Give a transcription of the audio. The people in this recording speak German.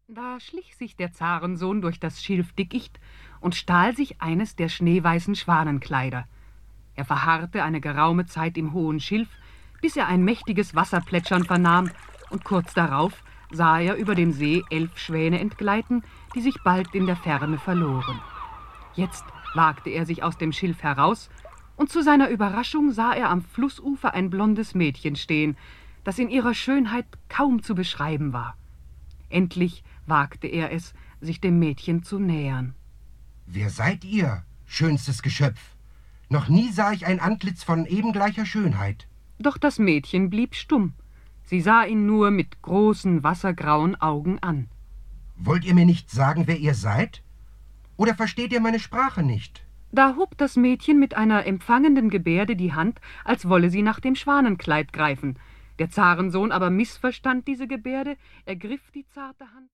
Da schlich sich der Zarensohn durch das Schilfdickicht und stahl sich eines der schneeweißen Schwanenkleider. Er verharrte eine geraume Zeit im hohen Schilf, bis er ein mächtiges Wasserplätschern vernahm, und kurz darauf sah er über dem See 11 Schwäne entgleiten, die sich bald in der Ferne verloren. Jetzt wagte er sich aus dem Schilf heraus, und zu seiner Überraschung sah er am Flussufer ein blondes Mädchen stehen, das in ihrer Schönheit kaum zu beschreiben war. Endlich wagte er es, sich dem Mädchen zu nähern. »Wer seid ihr, schönstes Geschöpf? Noch nie sah ich ein Antlitz von eben gleicher Schönheit.« Doch das Mädchen blieb stumm. Sie sah ihn nur mit großen, wassergrauen Augen an. »Wollt ihr mir nicht sagen, wer ihr seid? Oder versteht ihr meine Sprache nicht?« Da hob das Mädchen mit einer empfangenden Gebärde die Hand, als wolle sie nach dem Schwanenkleid greifen. Der Zarensohn aber missverstand diese Gebärde, ergriff die zarte Hand